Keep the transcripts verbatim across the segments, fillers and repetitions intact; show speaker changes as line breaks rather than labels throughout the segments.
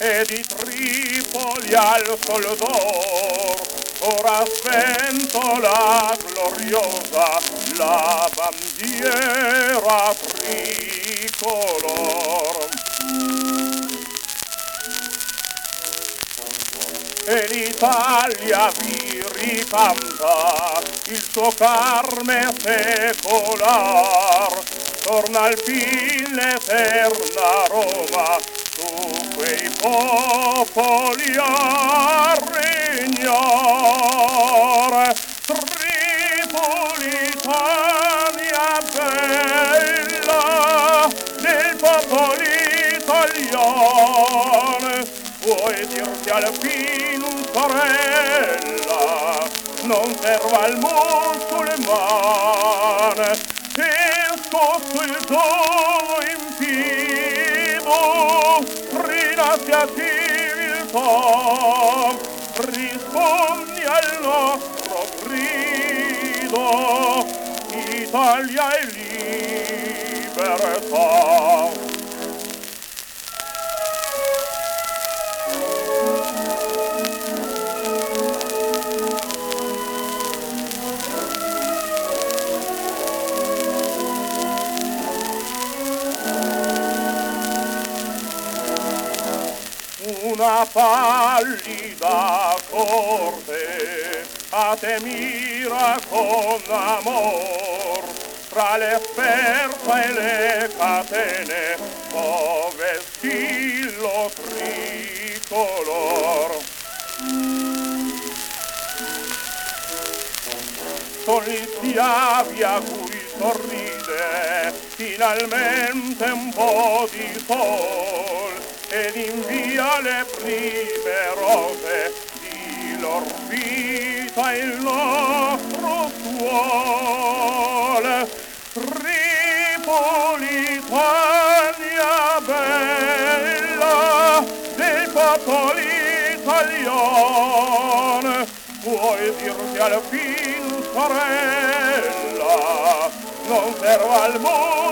e di Tripoli al sol d'or, ora sventola gloriosa la bandiera tricolor. E l'Italia vi ricanta il suo Carme secolar, torna al fin l'eterna Roma su quei popoli a regnar. Tripolitania bella del popolo italiano, vuoi dirti al fin sorella, non serva al musulmane, e scosso il tuo infido, rinasci a civiltà, rispondi al nostro grido, Italia e libertà. Una pallida corte a te mira con amor, tra le sferza e le catene o vestillo tricolor. Sono gli schiavi a cui sorride finalmente un po' di sol, ed invia le prime rose di lor vita il nostro suolo. Tripolitania bella dei popoli italiani, vuoi dirti al fin sorella, non serva al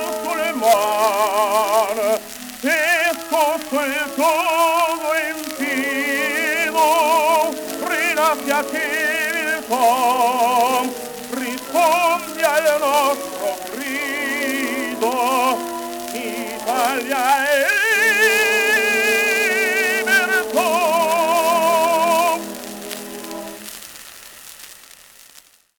musulmane, e sotto il tuo infido rinasci a civiltà.